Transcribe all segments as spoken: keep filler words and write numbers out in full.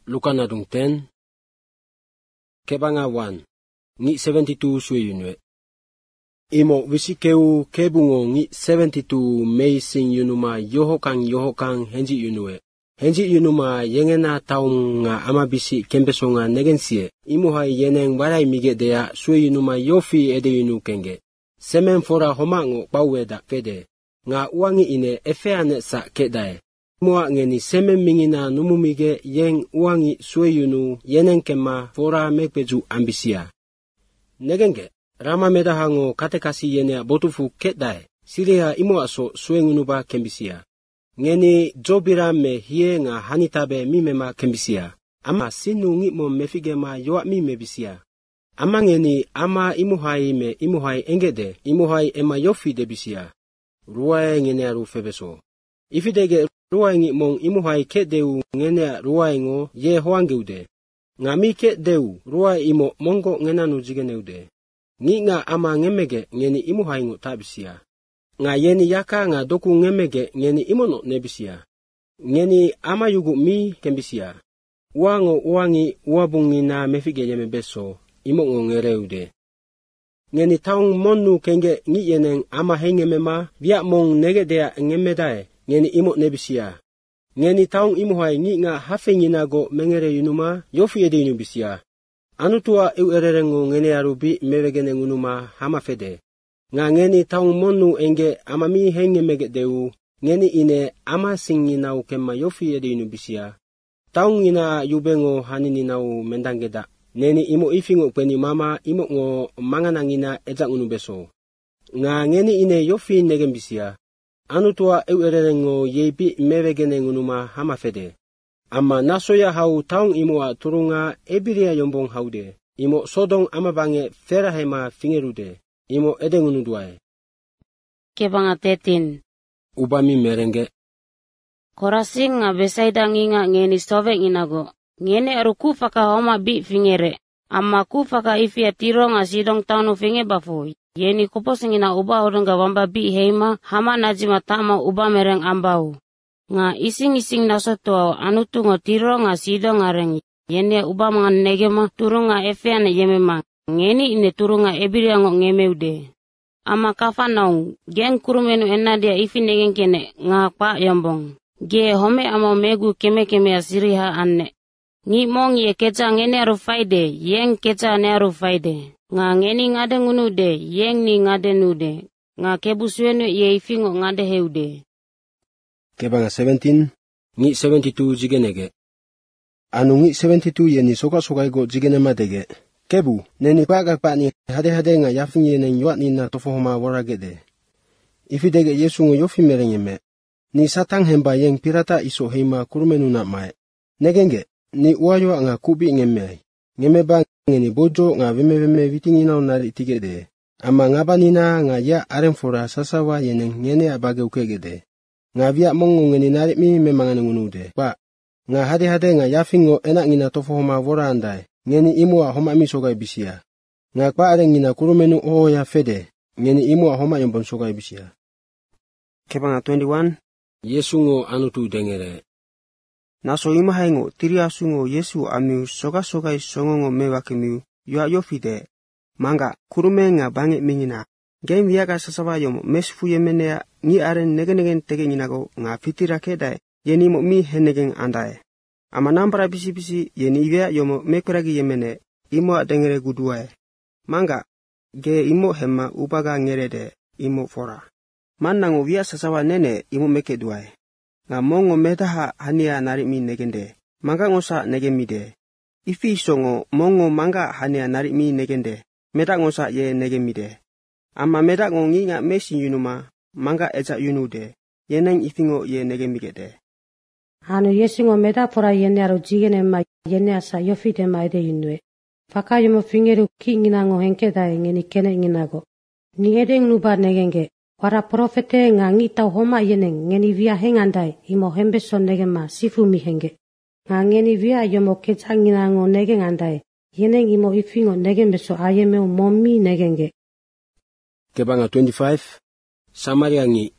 Luka na dung ten. Kebanga one. Ngi seventy-two sueyunwe. Imo wisikeu kebungo ngi seventy-two mei sing yunuma yohokang yohokang henji yunwe. Henji yunuma yengena taung nga amabisi kembesonga negensie. Imo hai yeneng warai mige dea sueyunuma yofi ede yunu kenge. Semen fora homango baweda fede. Nga uangi ine efeane sa kedae. Mua ngeni semen mingina numumige yeng uangi sueyunu yeneng kema fora mekbeju ambisia. Negenge. Rama medahango katekasi yenea botufu kedae. Siria imo aso suengunuba kembisia. Ngeni jobira me hie nga hanitabe mimema kembisia. Ama sinu ngimo mefigema yoa mime bisia. Ama ngeni ama imuhai me imuhai engede. Imuhai ema yofi debisia. Ruae ngenea rufebeso. Ifidege ruae ngimong imuhai kedeu ngenea ruae ngo ye hoangeude. Ngami kedeu ruae imo mongo ngenanu jigeneude. Ngi nga ama ngemege ngeni imuhai ngo tabisia. Nga yeni yaka nga doku ngemege ngeni imono nebisia. Ngeni ama yugu mi kembisia. Uango uangi uabungi na mefige yeme beso. Imo ngo ngereude. Ngeni taung monu kenge ngi yeneng ama hengemema. Via mong negedea ngemedae. Ngeni imo nebisia. Ngeni taung imuhai ngi nga hafenginago mengere yunuma yofi ede yunubisia. Anutua eu ererengu ngene arubi mewegene ngunuma hama fede. Nga ngeni taung monu enge amami henge megedeu. Ngeni ine ama singinau kema yofi ede yunubisia. Taung ina yubengo haninau mendangeda. Neni imo ifingo kweni mama imo ngo manganangina ejak unubeso. Nga ngeni ine yofi negembisia. Anutua eu ererengu yebi mewegene ngunuma hama fede. Ama nasoya hau taung imoa turunga ebiria yombong haude. Imo sodong amabange ferahema fingerude. Imo edengunuduae. Kebanga tetin. Ubami merenge. Korasing nga besaida nginga ngeni sove inago. Ngene aruku faka homa bi fingere. Ama ku faka ifia tiro nga sidong taunu finge bafu. Yeni kupos ngina uba odonga wamba bi heima hama najima tama uba mereng ambau. Nga ising-ising nasoto anutu ngo tiro nga sido nga reng. Yene uba mga negema turu nga efea na yemema. Ngeni ine turu nga ebiria ngo ngemeude. Ama kafa naung, geng kurumenu ena dia ifi negen kene nga pa yombong. Ge home ama megu keme keme asiriha anne. Ngi mong ye keca ngene aru faide, yeng keca ne aru faide. Nga ngeni ngade ngunude, yeng ni ngade nude. Nga kebusuenu ye ifi ngo ngade heude. Kebanga seventeen. Ngi seventy-two jigenege. Anu ngi seventy-two yeni soka-soka igo jigenema dege. Kebu, neni paga-pak ni hade-hade nga yafing yeneng yuat ni na tofohoma waragede. Ifidege Yesu ngo yofi merengeme. Ni satang hemba yeng pirata iso heima kurumenu na mae. Negenge, ni uayo nga kubi ngeme. Ngeme ba ngeni bojo nga vime-vime vitingina nari tigede. Ama ngabanina nga ya aremfora sasawa yeneng ngene abage ukegede. Nga via mongo ngeni narik mi memangane ngunude. Ba, nga hade-hade nga yafingo enak ngina tofohoma wora andai. Ngeni imua homa mi sogai bisia. Nga kwa are ngina kurumenu oho ya fede. Ngeni imua homa yombon sogai bisia. Kebanga twenty-one. Yesu ngo anutu dengere. Naso ima haingo tiri asu ngo Yesu amiu soga-sogai songongo mewakimiu yua yofide. Manga kurume nga bange mingina. Geng viaga sasawa yomo mesfu yemenea ngi aren negen-negen tege nginago nga fitira kedai yeni mo mi henegen andai. Ama nampara bisi-bisi yeni ivea yomo mekuragi yemene imo adengere guduae. Manga ge imo hema ubaga ngerede imo fora. Manango via sasawa nene imo meke duae. Nga mongo medaha hania nari mi negende. Manga ngosa negemide. Ifi songo mongo manga hania nari mi negende. Meda ngosa ye negemide. Ama meda ngongi nga mesin yunuma manga eja yunude. Yeneng ifingo ye negemigede. Anu Yesu ngo meda fora yene aro jigene ma yene asa yofide ma ede yunue. Faka yomo fingeru ki ngina ngo henke dae ngeni kene nginago. Ni edeng nuba negenge. Wara profete nga ngita homa yeneng ngeni via hengandai imo hembeso negema sifu mi henge. Nga ngeni via yomo keca ngina ngo negeng andai. Yeneng imo ifingo negembeso ayemeu momi negenge. Kebanga twenty-five. Samaria ngi.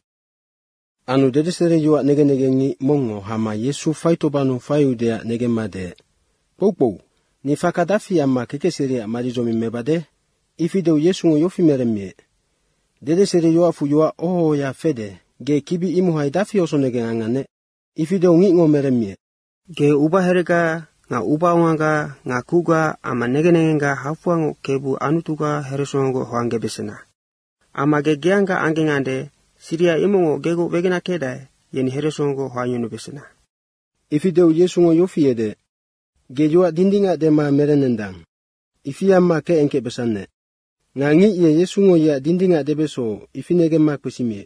Anu dedesere jua nege-nege ngi mongo hama Yesu faito banu fayudea negemade. Popo, ni fakadafi ama kekesere marizomi mebade, ifideu Yesu yofi meremie. Dede sere yoa fu yoa oho ya fede, ge kibi imu haidafi osonege angane, ifideu ngingo meremie. Ge uba herega, nga uba ongaga, nga kuga, ama negenenga hafuango kebu anutuga heresongo hoange besena. Ama ge geanga angengande, siria imungo gego vegena kedae, yeni heresongo hoanyunu besena. Ifideu Yesu yofi ede, ge yoa dindinga de ma merenendang. Ifi ama ke enke besane. Nga ngi ye Yesu ya dindinga de beso, ifinege ma kwesimie.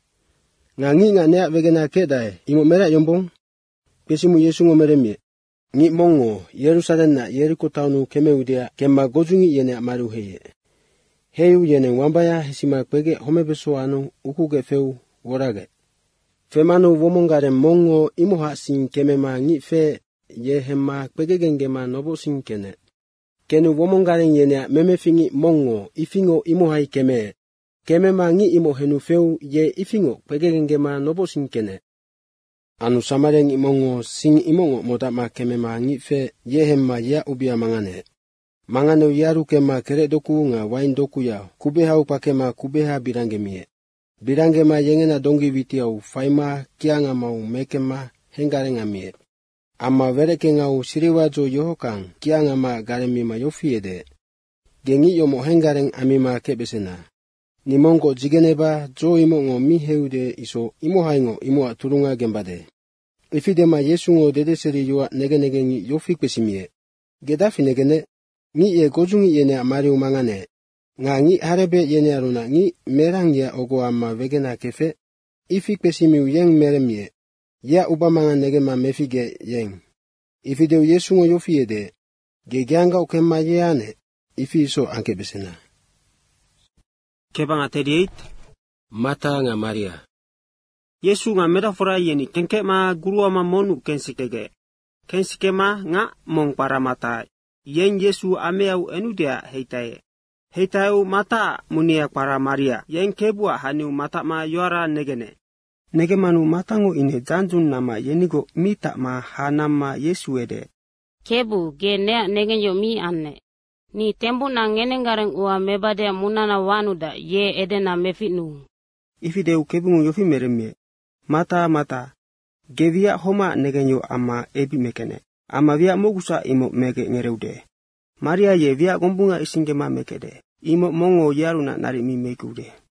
Nga ngi nga nea vegena kedae, imo mera yombong, kwesimu Yesu meremie. Ngi mongo, Yerusalem na Yeriko taunu kemeudia kema gojungi yene amaru heye. Heyu yene wambaya hesima kwege homebeso anu ukuge feu worage. Femanu womongare mongo imuha sin kemema ngi fe ye hema kwege gengema nobo sin kene. Kenu womongare yene memefingi mongo ifingo imuhai keme. Kemema ngi imo henu feu ye ifingo kwege gengema nobo sin kene. Anu samareng imongo sing imongo modama kemema ngi fe yehema ya ubia mangane. Mangane yaru kema kere doku nga wain doku ya kubeha upakema kubeha birange mie. Birange ma yengena dongi vitiau faima kianga mau mekema hengarenga mie. Ama vereke ngau siriwajo yohokang kianga ma garemi ma yofiede. Gengi yomo hengareng amima kebesena. Nimongo jigeneba jo imongo mi heude iso imo haingo imo aturunga gembade. Ifidema Yesu ngo dede seri yoa nege nege ngi yofi kwesimie. Gedafi negene, ngi ye gojungi yene amari umangane. Nga ngi harebe yene aruna ngi merang ya ogo ama vegena kefe. Ifi kwesimiu yeng meremie. Ya ubamanga nege ma mefige yeng. Ifideu Yesu ngo yofi ede. Gegianga ukema yeane. Ifi iso anke besena. Kebanga thirty-eight. Mata nga Maria. Yesu nga metafora yeni kenke ma guru ama monu kensikege. Kensike ma nga mong para mata. Yen Yesu ameau enudia heitae. Heitau mata munia para Maria. Yen kebua haniu mata ma yuara negene. Nege manu matango ine janjun nama yenigo mita ma hanama Yesu ede. Kebu ge nea negen yo mi anne. Ni tembu na ngenengareng ua mebade munana wanuda ye edena mefitnu. Ifideu kebungu yofi meremie. Mata mata. Gevia homa negenyo ama ebi mekene. Ama via mogusa imo mege ngereude. Maria ye via gombunga isingema mekede. Imo mongo yaruna nari mi mekude.